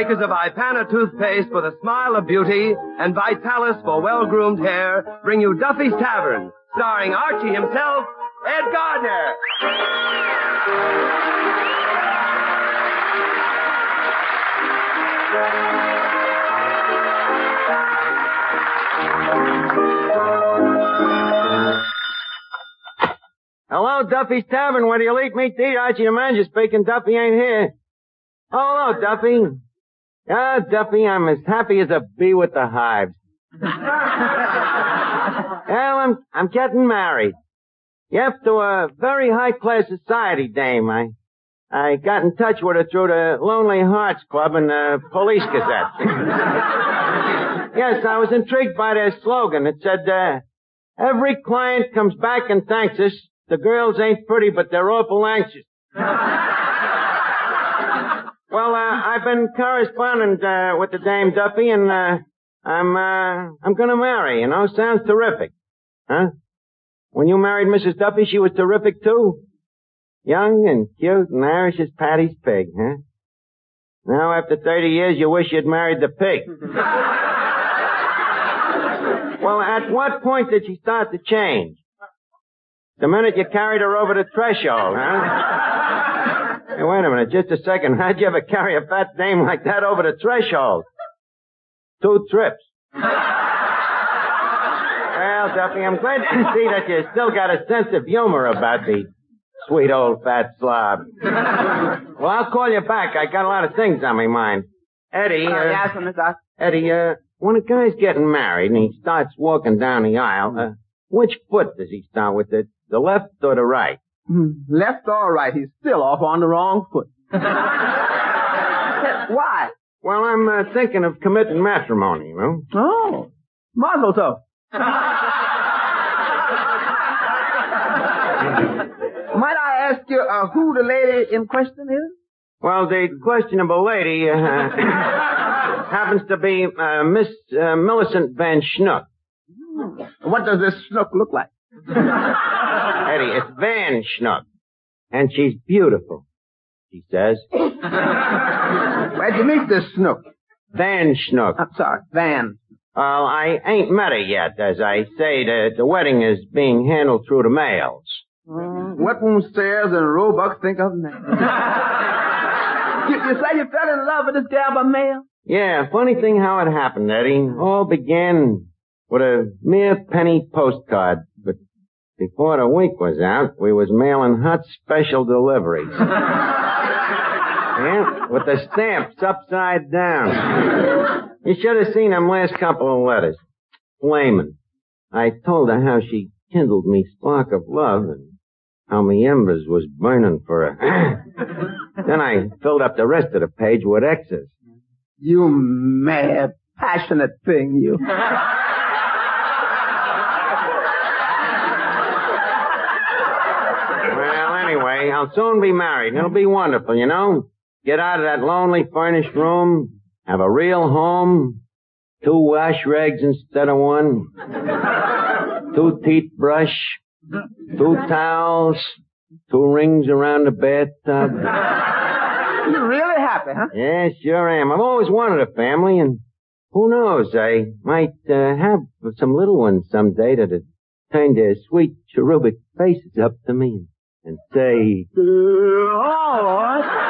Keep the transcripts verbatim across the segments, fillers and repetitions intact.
makers of Ipana toothpaste for the smile of beauty and Vitalis for well-groomed hair, bring you Duffy's Tavern, starring Archie himself, Ed Gardner. Hello, Duffy's Tavern, where do you eat meat to eat? Archie the manager speaking. Duffy ain't here. Oh, hello, Duffy. Ah, Duffy, I'm as happy as a bee with the hives. Well, I'm, I'm getting married. Yep, to a very high-class society dame. I, I got in touch with her through the Lonely Hearts Club and the Police Gazette. Yes, I was intrigued by their slogan. It said, uh, every client comes back and thanks us. The girls ain't pretty, but they're awful anxious. Well, uh, I've been corresponding, uh, with the dame Duffy, and, uh, I'm, uh, I'm gonna marry, you know? Sounds terrific. Huh? When you married Missus Duffy, she was terrific, too? Young and cute and Irish as Patty's pig, huh? Now, after thirty years, you wish you'd married the pig. Well, at what point did she start to change? The minute you carried her over the threshold, huh? Hey, wait a minute, just a second. How'd you ever carry a fat dame like that over the threshold? Two trips. Well, Duffy, I'm glad to see that you still got a sense of humor about the sweet old fat slob. Well, I'll call you back. I got a lot of things on my mind. Eddie, uh... uh yes, Mister Doc. Eddie, uh, when a guy's getting married and he starts walking down the aisle, uh, which foot does he start with, the, the left or the right? Left or right, he's still off on the wrong foot. Why? Well, I'm uh, thinking of committing matrimony, you know. Oh, mazel tov. Might I ask you uh, who the lady in question is? Well, the questionable lady uh, happens to be uh, Miss uh, Millicent Van Schnook. What does this Schnook look like? Eddie, it's Van Schnook. And she's beautiful, she says. Where'd you meet this Snook? Van Schnook. I'm sorry, Van. Well, I ain't met her yet. As I say, the, the wedding is being handled through the mails. Mm, what won't Sayers and Roebuck think of that? you, you say you fell in love with this gal by mail? Yeah, funny thing how it happened, Eddie. All began with a mere penny postcard, but before the week was out, we was mailing hot special deliveries. Yeah, with the stamps upside down. You should have seen them last couple of letters. Flamin'. I told her how she kindled me spark of love and how me embers was burning for her. Then I filled up the rest of the page with X's. You mad, passionate thing, you. Well, anyway, I'll soon be married, and it'll be wonderful, you know? Get out of that lonely furnished room, have a real home, two wash rags instead of one, two teeth brush, two towels, two rings around the bathtub. You're really happy, huh? Yeah, sure am. I've always wanted a family, and who knows, I might uh, have some little ones someday that'd turn their sweet cherubic faces up to me and say, uh, oh,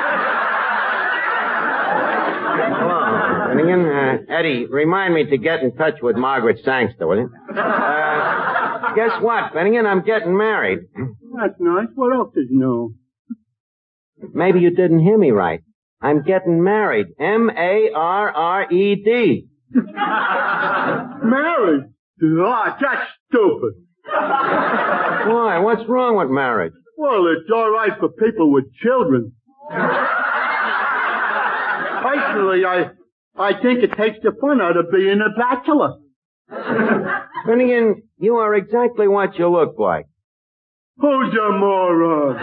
Finnegan, uh, Eddie, remind me to get in touch with Margaret Sangster, will you? Uh, guess what, Finnegan? I'm getting married. That's nice. What else did you know? Maybe you didn't hear me right. I'm getting married. M A R R E D. Married? Ah, that's stupid. Why? What's wrong with marriage? Well, it's all right for people with children. Personally, I... I think it takes the fun out of being a bachelor. Finnegan, you are exactly what you look like. Who's a moron?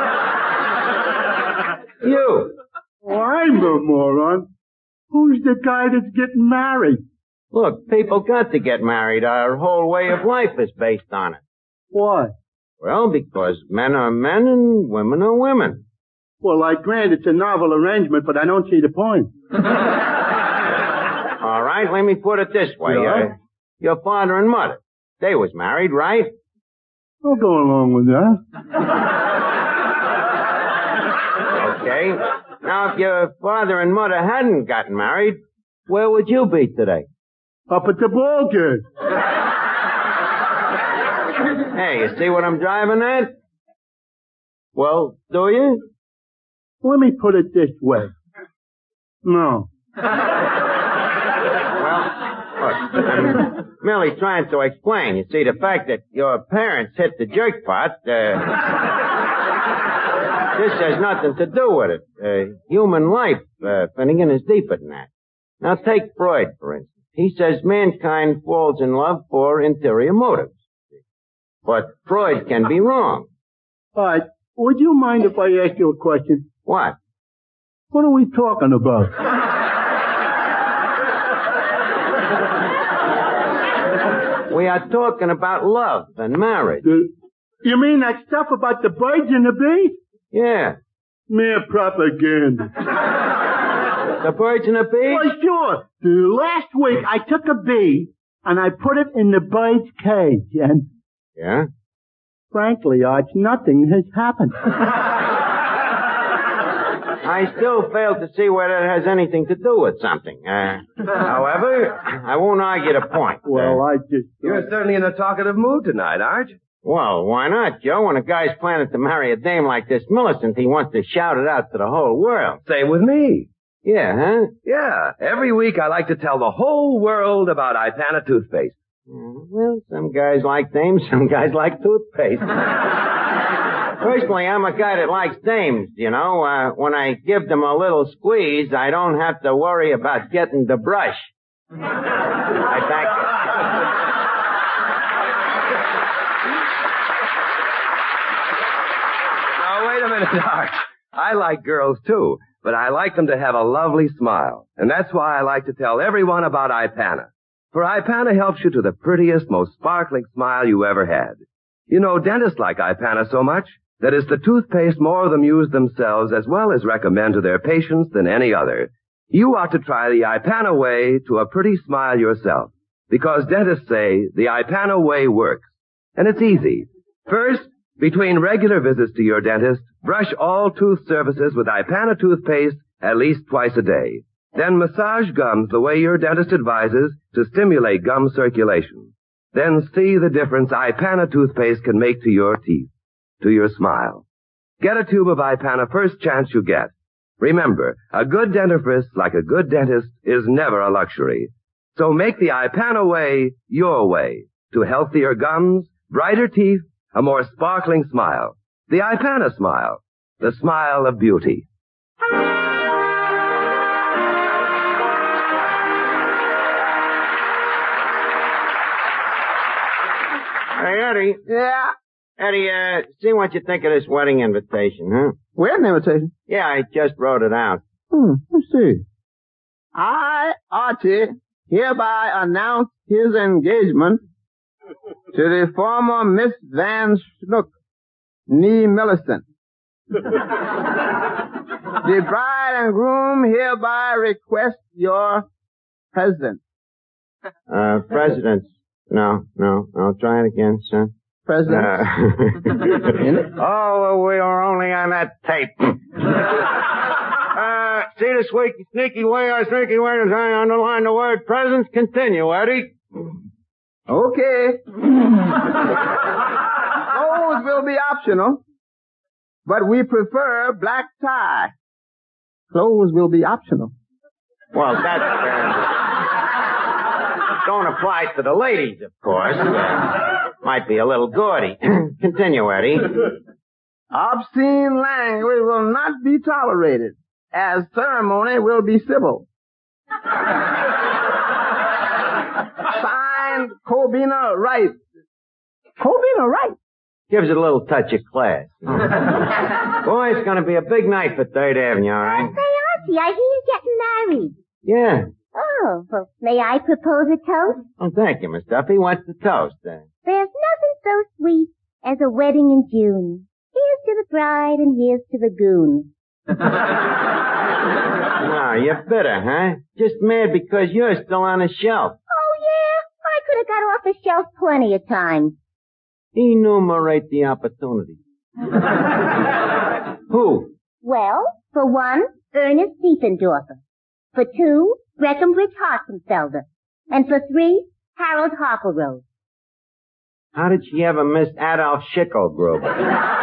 You. Oh, I'm a moron. Who's the guy that's getting married? Look, people got to get married. Our whole way of life is based on it. Why? Well, because men are men and women are women. Well, I grant it's a novel arrangement, but I don't see the point. right, let me put it this way. Yeah? Uh, your father and mother, they was married, right? I'll go along with that. Okay. Now, if your father and mother hadn't gotten married, where would you be today? Up at the ball game. Hey, you see what I'm driving at? Well, do you? Let me put it this way. No. Well, look, I'm merely trying to explain. You see, the fact that your parents hit the jackpot, uh, this has nothing to do with it. Uh, human life, uh, Finnegan, is deeper than that. Now, take Freud, for instance. He says mankind falls in love for interior motives. But Freud can be wrong. All right. Would you mind if I ask you a question? What? What are we talking about? We are talking about love and marriage. Uh, you mean that stuff about the birds and the bees? Yeah. Mere propaganda. The birds and the bees? Well, sure. Last week I took a bee and I put it in the bird's cage and... Yeah? Frankly, Arch, nothing has happened. I still fail to see where that has anything to do with something. Uh, however, I won't argue the point. Well, Uh, I just... You're certainly in a talkative mood tonight, Arch. Well, why not, Joe? When a guy's planning to marry a dame like this Millicent, he wants to shout it out to the whole world. Same with me. Yeah, huh? Yeah, every week I like to tell the whole world about Ipana toothpaste. Mm, Well, some guys like dames, some guys like toothpaste. Personally, I'm a guy that likes dames, you know. Uh, when I give them a little squeeze, I don't have to worry about getting the brush. I thank Now, wait a minute, Arch. I like girls, too, but I like them to have a lovely smile. And that's why I like to tell everyone about Ipana. For Ipana helps you to the prettiest, most sparkling smile you ever had. You know, dentists like Ipana so much that it's the toothpaste more of them use themselves as well as recommend to their patients than any other. You ought to try the Ipana way to a pretty smile yourself, because dentists say the Ipana way works. And it's easy. First, between regular visits to your dentist, brush all tooth surfaces with Ipana toothpaste at least twice a day. Then massage gums the way your dentist advises to stimulate gum circulation. Then see the difference Ipana toothpaste can make to your teeth, to your smile. Get a tube of Ipana first chance you get. Remember, a good dentifrice, like a good dentist, is never a luxury. So make the Ipana way your way to healthier gums, brighter teeth, a more sparkling smile. The Ipana smile, the smile of beauty. Hey, Eddie. Yeah. Eddie, uh, see what you think of this wedding invitation, huh? Wedding invitation? Yeah, I just wrote it out. Hmm, let's see. I, Archie, hereby announce his engagement to the former Miss Van Schnook, nee Millicent. The bride and groom hereby request your presence. Uh, presidents. No, no, no, try it again, son. Presence. Uh, oh, we were only on that tape. uh, see the sneaky, sneaky way our sneaky way is I underline the word presence. Continue, Eddie. Okay. Clothes will be optional, but we prefer black tie. Clothes will be optional. Well, that uh, don't apply to the ladies, of course. Uh, might be a little gaudy. Continue, Eddie. Obscene language will not be tolerated, as ceremony will be civil. Signed, Cobina Wright. Cobina Wright? Gives it a little touch of class. Boy, it's going to be a big night for Third Avenue, all right? Oh, say, Archie, I hear you're getting married. Yeah. Oh, well, may I propose a toast? Oh, thank you, Miss Duffy. What's the toast, then? There's nothing so sweet as a wedding in June. Here's to the bride and here's to the goon. No, you're bitter, huh? Just mad because you're still on the shelf. Oh, yeah? I could have got off the shelf plenty of times. Enumerate the opportunity. Who? Well, for one, Ernest Diefendorfer. For two, Breckenbridge Hartenfelder. And for three, Harold Harperose. How did she ever miss Adolf Schicklgruber?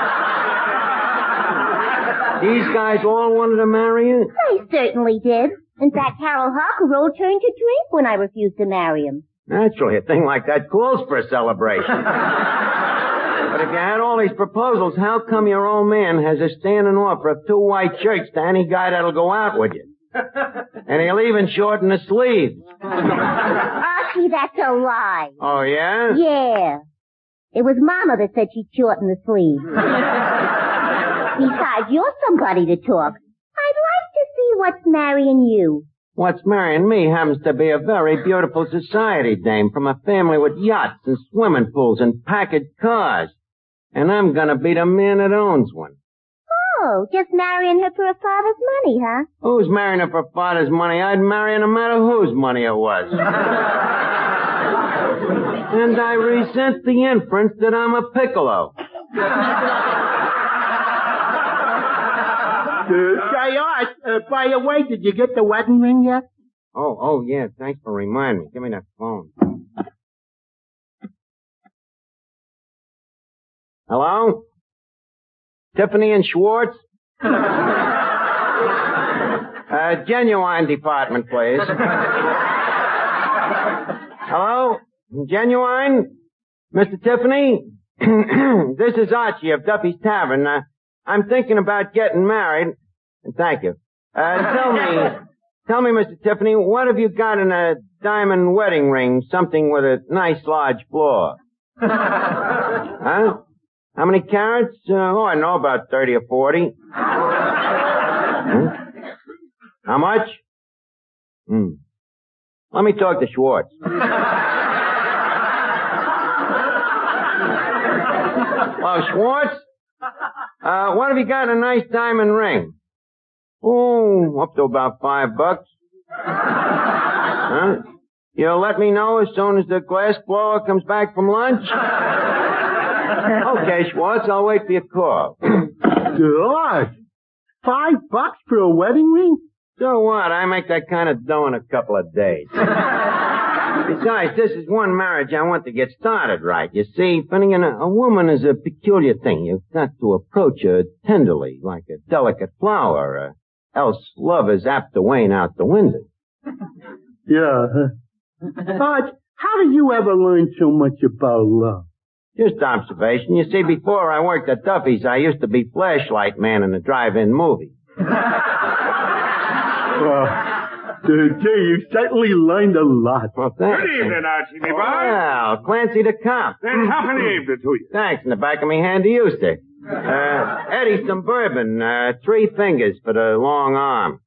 These guys all wanted to marry you? They certainly did. In fact, Harold Harperose turned to drink when I refused to marry him. Naturally, a thing like that calls for a celebration. But if you had all these proposals, how come your old man has a standing offer of two white shirts to any guy that'll go out with you? And he'll even shorten the sleeves. Archie, that's a lie. Oh, yeah? Yeah. It was Mama that said she'd shorten the sleeves. Besides, you're somebody to talk. I'd like to see what's marrying you. What's marrying me happens to be a very beautiful society dame from a family with yachts and swimming pools and packaged cars. And I'm gonna be the man that owns one. Oh, just marrying her for her father's money, huh? Who's marrying her for father's money? I'd marry her no matter whose money it was. And I resent the inference that I'm a piccolo. Uh, say, Art, uh, by the way, did you get the wedding ring yet? Oh, oh, yeah, thanks for reminding me. Give me that phone. Hello? Tiffany and Schwartz? uh, genuine department, please. Hello? Genuine? Mister Tiffany? This is Archie of Duffy's Tavern. Uh, I'm thinking about getting married. Thank you. Uh, tell me, tell me, Mister Tiffany, what have you got in a diamond wedding ring? Something with a nice large floor. Huh? How many carats? Uh, oh, I know about thirty or forty. Hmm? How much? Hmm. Let me talk to Schwartz. Oh, Schwartz? Uh, what have you got in a nice diamond ring? Oh, up to about five bucks. Huh? You'll let me know as soon as the glass blower comes back from lunch? Okay, Schwartz, I'll wait for your call. George, five bucks for a wedding ring? So what? I make that kind of dough in a couple of days. Besides, this is one marriage I want to get started right. You see, Finnegan, a, a woman is a peculiar thing. You've got to approach her tenderly, like a delicate flower, uh, else love is apt to wane out the window. Yeah. George, how did you ever learn so much about love? Just observation. You see, before I worked at Duffy's, I used to be flashlight man in a drive-in movie. Well, gee, you certainly learned a lot. Well, thanks. Good evening, Archie, me boy. Well, Clancy the cop. Then company evening to you. Thanks. In the back of me hand to you, sir. Uh, Eddie, some bourbon. Uh, three fingers for the long arm.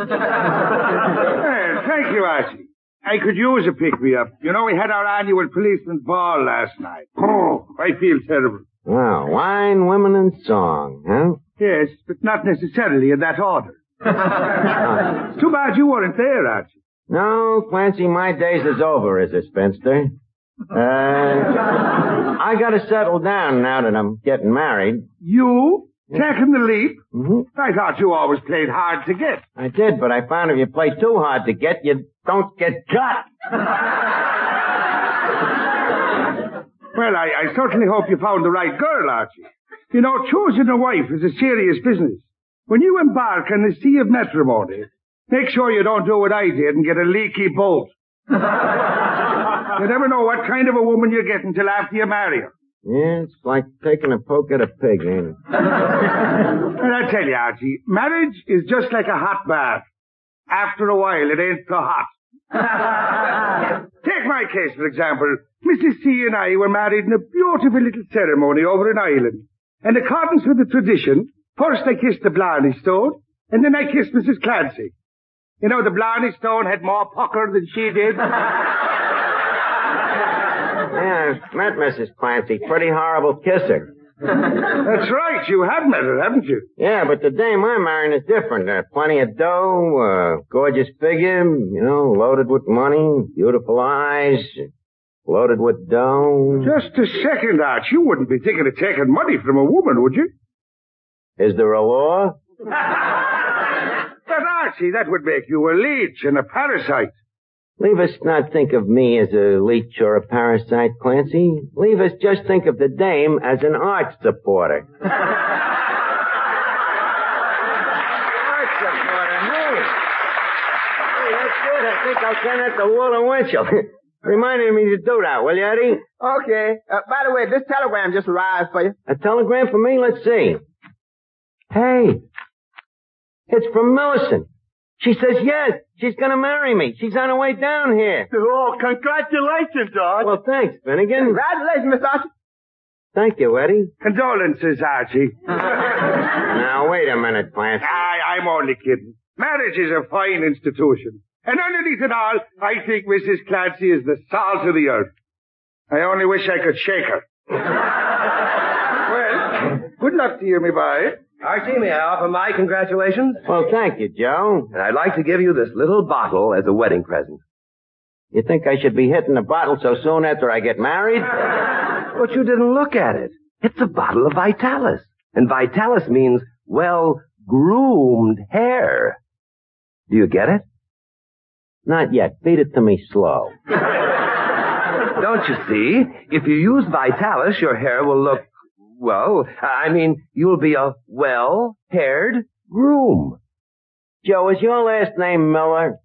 Well, thank you, Archie. I could use a pick-me-up. You know, we had our annual policeman's ball last night. Oh, I feel terrible. Well, wine, women, and song, huh? Yes, but not necessarily in that order. It's too bad you weren't there, Archie. No, Clancy, my days is over as a spinster. Uh, I gotta settle down now that I'm getting married. You? Taking the leap? Mm-hmm. I thought you always played hard to get. I did, but I found if you play too hard to get, you don't get cut. Well, I, I certainly hope you found the right girl, Archie. You know, choosing a wife is a serious business. When you embark on the sea of matrimony, make sure you don't do what I did and get a leaky bolt. You never know what kind of a woman you get until after you marry her. Yeah, it's like taking a poke at a pig, ain't it? And I tell you, Archie, marriage is just like a hot bath. After a while, it ain't so hot. Take my case, for example. Missus C and I were married in a beautiful little ceremony over in Ireland. In accordance with the tradition, first I kissed the Blarney Stone, and then I kissed Missus Clancy. You know, the Blarney Stone had more pucker than she did. Yeah, I've met Missus Clancy. Pretty horrible kisser. That's right. You have met her, haven't you? Yeah, but the dame I'm marrying is different. Uh, plenty of dough, uh, gorgeous figure, you know, loaded with money, beautiful eyes, loaded with dough. Just a second, Arch. You wouldn't be thinking of taking money from a woman, would you? Is there a law? But, Archie, that would make you a leech and a parasite. Leave us not think of me as a leech or a parasite, Clancy. Leave us just think of the dame as an art supporter. Art supporter, hey. Hey, that's good. I think I'll send that to Walter Winchell. Reminded me to do that, will you, Eddie? Okay. Uh, by the way, this telegram just arrived for you. A telegram for me? Let's see. Hey, it's from Millicent. She says yes, she's gonna marry me. She's on her way down here. Oh, congratulations, Arch. Well, thanks, Finnegan. Congratulations, Mister Archie. Thank you, Eddie. Condolences, Archie. Now, wait a minute, Clancy. I, I'm only kidding. Marriage is a fine institution. And underneath it all, I think Missus Clancy is the salt of the earth. I only wish I could shake her. Well, good luck to you, me boy. Archie, may I offer my congratulations? Well, thank you, Joe. And I'd like to give you this little bottle as a wedding present. You think I should be hitting the bottle so soon after I get married? But you didn't look at it. It's a bottle of Vitalis. And Vitalis means, well, groomed hair. Do you get it? Not yet. Feed it to me slow. Don't you see? If you use Vitalis, your hair will look, well, I mean, you'll be a well-haired groom. Joe, is your last name Miller?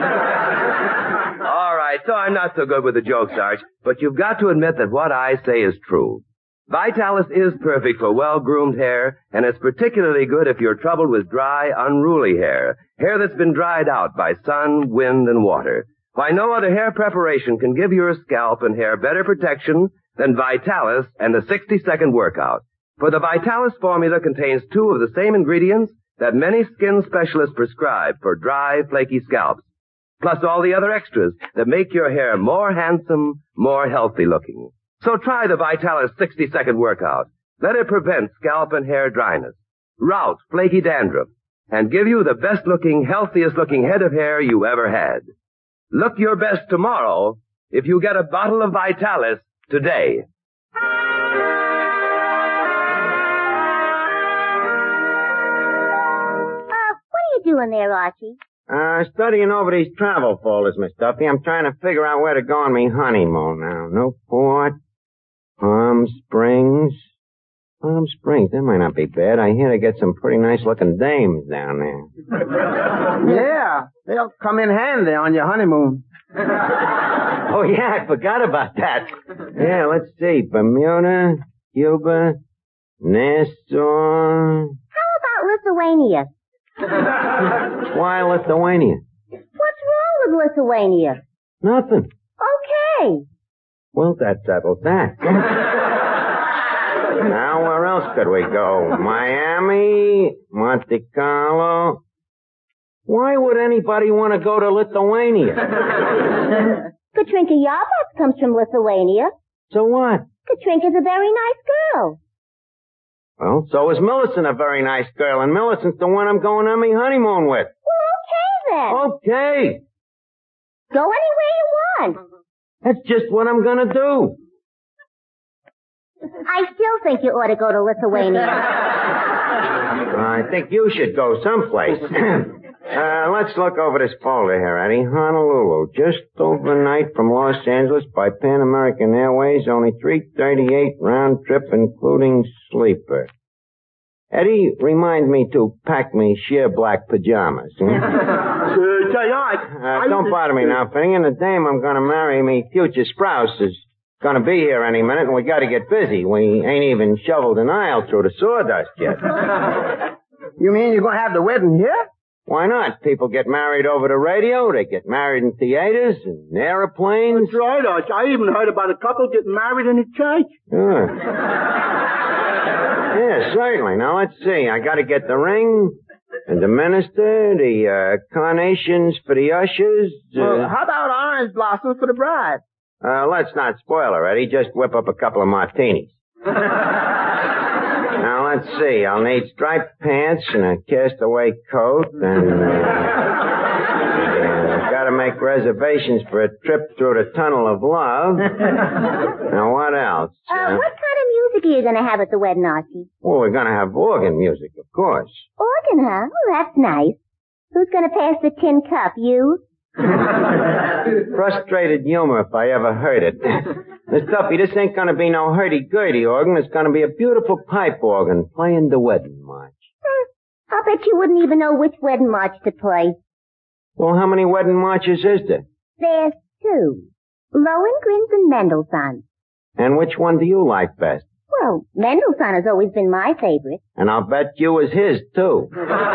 All right, so I'm not so good with the jokes, Arch, but you've got to admit that what I say is true. Vitalis is perfect for well-groomed hair, and it's particularly good if you're troubled with dry, unruly hair, hair that's been dried out by sun, wind, and water. Why, no other hair preparation can give your scalp and hair better protection than Vitalis and the sixty-second workout. For the Vitalis formula contains two of the same ingredients that many skin specialists prescribe for dry, flaky scalps, plus all the other extras that make your hair more handsome, more healthy looking. So try the Vitalis sixty-second workout. Let it prevent scalp and hair dryness, rout flaky dandruff, and give you the best-looking, healthiest-looking head of hair you ever had. Look your best tomorrow if you get a bottle of Vitalis today. Uh, what are you doing there, Archie? Uh, studying over these travel folders, Miss Duffy. I'm trying to figure out where to go on me honeymoon now. Newport, Palm Springs. Palm Springs, that might not be bad. I hear they get some pretty nice-looking dames down there. Yeah, they'll come in handy on your honeymoon. Oh, yeah, I forgot about that. Yeah, let's see. Bermuda, Cuba, Nassau. How about Lithuania? Why Lithuania? What's wrong with Lithuania? Nothing. Okay. Well, that settles that. Now, where else could we go? Miami, Monte Carlo. Why would anybody want to go to Lithuania? Katrinka Yarbach comes from Lithuania. So what? Katrinka's a very nice girl. Well, so is Millicent a very nice girl, and Millicent's the one I'm going on my honeymoon with. Well, okay then. Okay. Go anywhere you want. That's just what I'm gonna do. I still think you ought to go to Lithuania. I think you should go someplace. uh, let's look over this folder here, Eddie. Honolulu. Just overnight from Los Angeles by Pan American Airways. Only three thirty-eight round trip, including sleeper. Eddie, remind me to pack me sheer black pajamas. Hmm? Uh, say, Arch, uh, don't bother me now, Finnegan. The dame I'm gonna marry, me future spouse, is gonna be here any minute, and we gotta get busy. We ain't even shoveled an aisle through the sawdust yet. You mean you're going to have the wedding here? Why not? People get married over the radio. They get married in theaters and airplanes. That's right, Arch. I even heard about a couple getting married in a church. Sure. Yeah, certainly. Now, let's see. I gotta get the ring, and the minister, the uh, carnations for the ushers. Uh, Well, how about orange blossoms for the bride? uh, let's not spoil her, Eddie. Just whip up a couple of martinis. let's see. I'll need striped pants and a castaway coat and... Uh, Got to make reservations for a trip through the Tunnel of Love. Now, what else? Uh, uh, what kind of music are you going to have at the wedding, Archie? Well, we're going to have organ music, of course. Organ, huh? Well, that's nice. Who's going to pass the tin cup, you? Frustrated humor if I ever heard it. Miss Duffy, this ain't going to be no hurdy-gurdy organ. It's going to be a beautiful pipe organ playing the wedding march. Hmm. I'll bet you wouldn't even know which wedding march to play. Well, how many wedding marches is there? There's two. Lohengrin's and Mendelssohn's. And which one do you like best? Well, Mendelssohn has always been my favorite. And I'll bet you was his, too.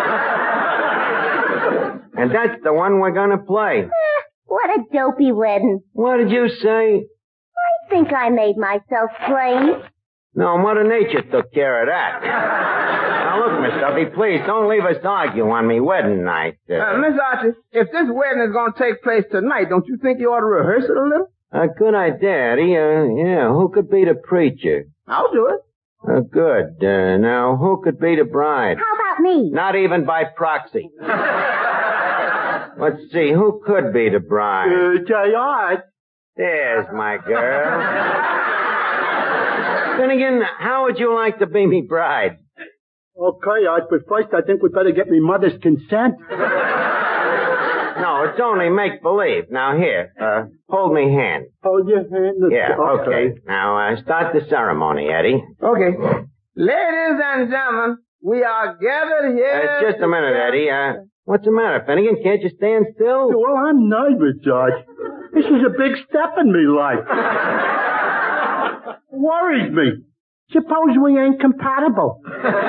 And that's the one we're gonna play. Eh, what a dopey wedding. What did you say? I think I made myself plain. No, Mother Nature took care of that. Now, look, Miss Duffy, please, don't leave us argue on me wedding night. Uh, Uh, Miss Archie, if this wedding is going to take place tonight, don't you think you ought to rehearse it a little? A good idea, Eddie. Uh, yeah, who could be the preacher? I'll do it. Uh, good. Uh, now, who could be the bride? How about me? Not even by proxy. Let's see, who could be the bride? Uh, J R. There's my girl. Finnegan, how would you like to be me bride? Okay, Art, but first I think we'd better get me mother's consent. No, it's only make-believe. Now, here, uh, hold me hand. Hold your hand. Yeah, okay. Now, uh, start the ceremony, Eddie. Okay. Ladies and gentlemen, we are gathered here... Uh, just a minute, Eddie. Uh, what's the matter, Finnegan? Can't you stand still? Well, I'm nervous, George. This is a big step in me life. Worries me. Suppose we ain't compatible.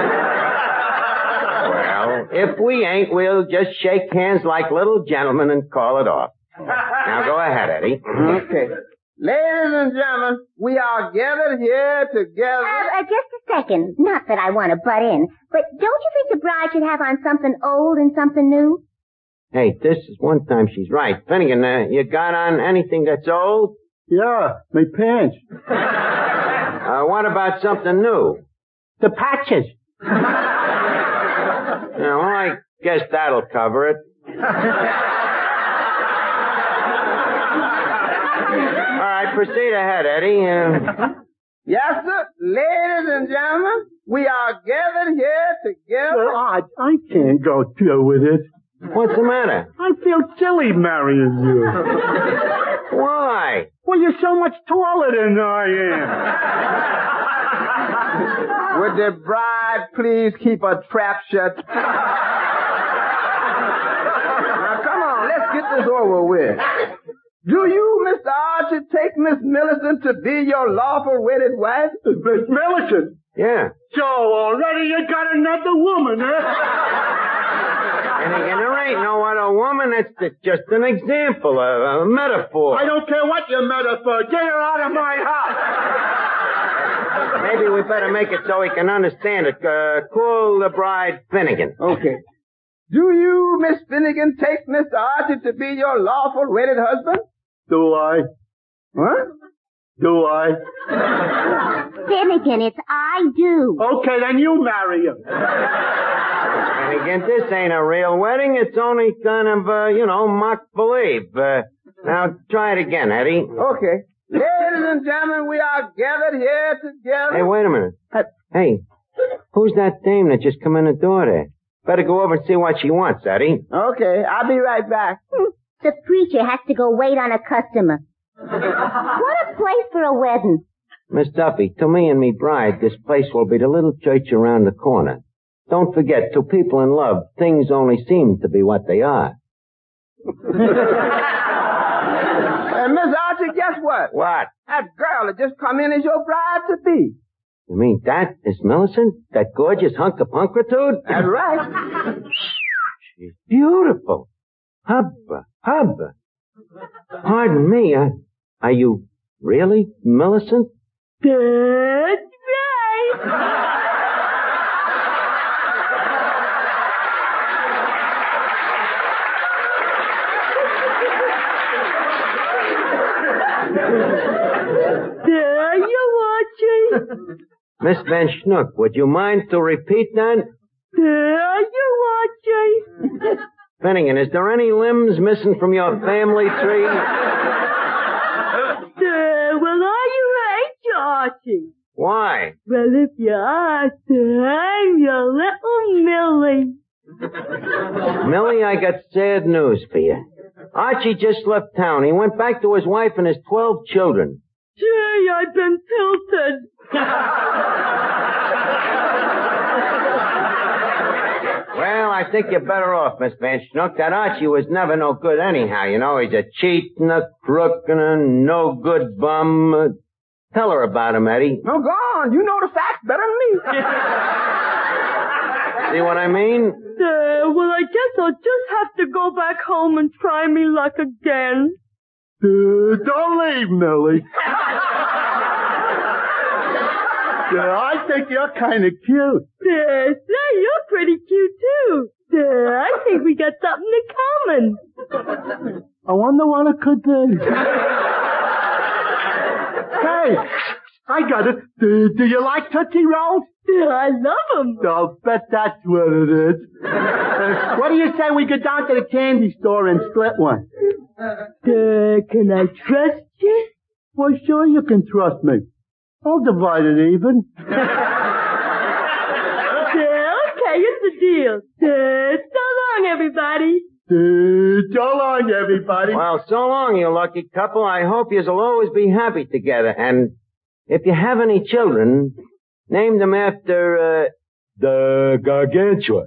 Well, if we ain't, we'll just shake hands like little gentlemen and call it off. Now, go ahead, Eddie. Okay. Ladies and gentlemen, we are gathered here together... Uh, uh, just a second. Not that I want to butt in, but don't you think the bride should have on something old and something new? Hey, this is one time she's right. Finnegan, uh, you got on anything that's old? Yeah, my pants. Uh, what about something new? The patches. Yeah, well, I guess that'll cover it. All right, proceed ahead, Eddie. Uh... Yes, sir. Ladies and gentlemen, we are gathered here together... Well, I, I can't go through with it. What's the matter? I feel silly marrying you. Why? Well, you're so much taller than I am. Would the bride please keep her trap shut? Now, come on, let's get this over with. Do you, Mister Archie, take Miss Millicent to be your lawful wedded wife? Miss Millicent? Yeah. So already you got another woman, huh? And again, there ain't no other woman. It's just an example, a, a metaphor. I don't care what your metaphor. Get her out of my house. Maybe we better make it so he can understand it. Uh, call the bride Finnegan. Okay. Do you, Miss Finnegan, take Mister Archie to be your lawful wedded husband? Do I? What? Do I? Finnegan, it's I do. Okay, then you marry him. And again, this ain't a real wedding. It's only kind of, uh, you know, mock-believe. Uh, now, try it again, Eddie. Okay. Ladies and gentlemen, we are gathered here together... Hey, wait a minute. Hey, who's that dame that just come in the door there? Better go over and see what she wants, Eddie. Okay, I'll be right back. The preacher has to go wait on a customer. What a place for a wedding. Miss Duffy, to me and me bride, this place will be the little church around the corner. Don't forget, to people in love, things only seem to be what they are. And Miss Archie, guess what? What? That girl that just come in is your bride to be. You mean that is Millicent? That gorgeous hunk of punkritude? That's right. She's beautiful. Hubba, hubba. Pardon me, uh, are you really Millicent? That's right. Miss Van Schnook, would you mind to repeat that? There you are, Jay. Finnegan, is there any limbs missing from your family tree? There, well, are you right, Archie? Why? Well, if you ask, I'm your little Millie. Millie, I got sad news for you. Archie just left town. He went back to his wife and his twelve children. Gee, I've been tilted. Well, I think you're better off, Miss Van Schnook. That Archie was never no good anyhow, you know. He's a cheat and a crook and a no-good bum. Uh, tell her about him, Eddie. No, go on. You know the facts better than me. See what I mean? Uh, well, I guess I'll just have to go back home and try me luck again. Uh, don't leave, Millie. Yeah, I think you're kind of cute. Uh, say, you're pretty cute, too. Uh, I think we got something in common. I wonder what it could be. Hey, I got it. Do, do you like Tootsie Rolls? Uh, I love them. I'll bet that's what it is. Uh, what do you say we go down to the candy store and split one? Uh, can I trust you? Well, sure you can trust me. I'll divide it even. uh, okay, it's a deal. Uh, so long, everybody. Uh, so long, everybody. Well, so long, you lucky couple. I hope you'll always be happy together. And if you have any children, name them after, uh, the Gargantua.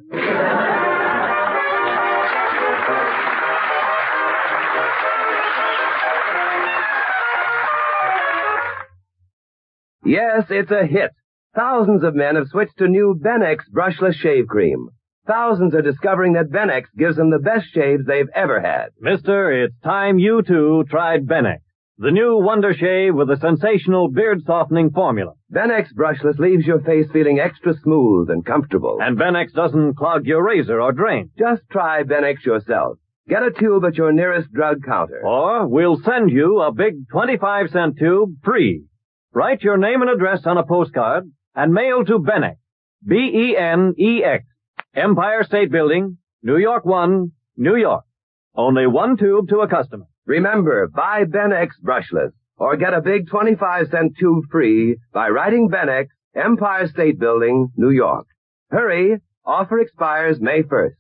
Yes, it's a hit. Thousands of men have switched to new Benex brushless shave cream. Thousands are discovering that Benex gives them the best shaves they've ever had. Mister, it's time you too tried Benex, the new wonder shave with a sensational beard-softening formula. Benex brushless leaves your face feeling extra smooth and comfortable. And Benex doesn't clog your razor or drain. Just try Benex yourself. Get a tube at your nearest drug counter. Or we'll send you a big twenty-five cent tube free. Write your name and address on a postcard and mail to Benex, B E N E X, Empire State Building, New York one, New York. Only one tube to a customer. Remember, buy Benex brushless or get a big twenty-five cent tube free by writing Benex, Empire State Building, New York. Hurry, offer expires May first.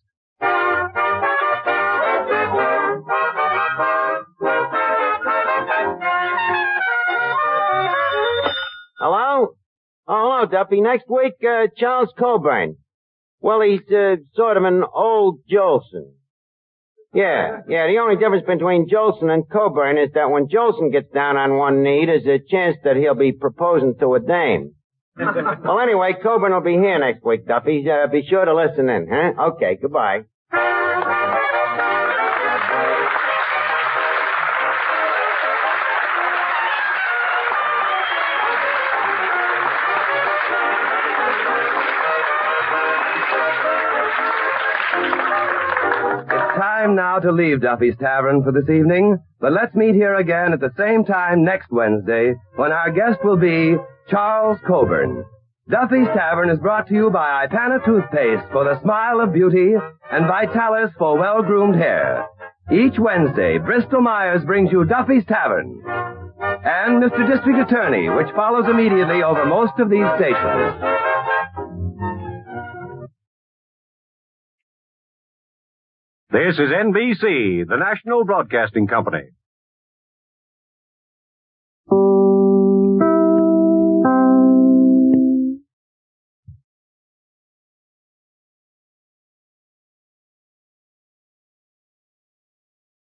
Hello? Oh, hello, Duffy. Next week, uh, Charles Coburn. Well, he's, uh, sort of an old Jolson. Yeah, yeah, the only difference between Jolson and Coburn is that when Jolson gets down on one knee, there's a chance that he'll be proposing to a dame. Well, anyway, Coburn will be here next week, Duffy. Uh, be sure to listen in, huh? Okay, goodbye. Time now to leave Duffy's Tavern for this evening, but let's meet here again at the same time next Wednesday when our guest will be Charles Coburn. Duffy's Tavern is brought to you by Ipana Toothpaste for the smile of beauty and Vitalis for well-groomed hair. Each Wednesday, Bristol Myers brings you Duffy's Tavern and Mister District Attorney, which follows immediately over most of these stations. This is N B C, the national broadcasting company.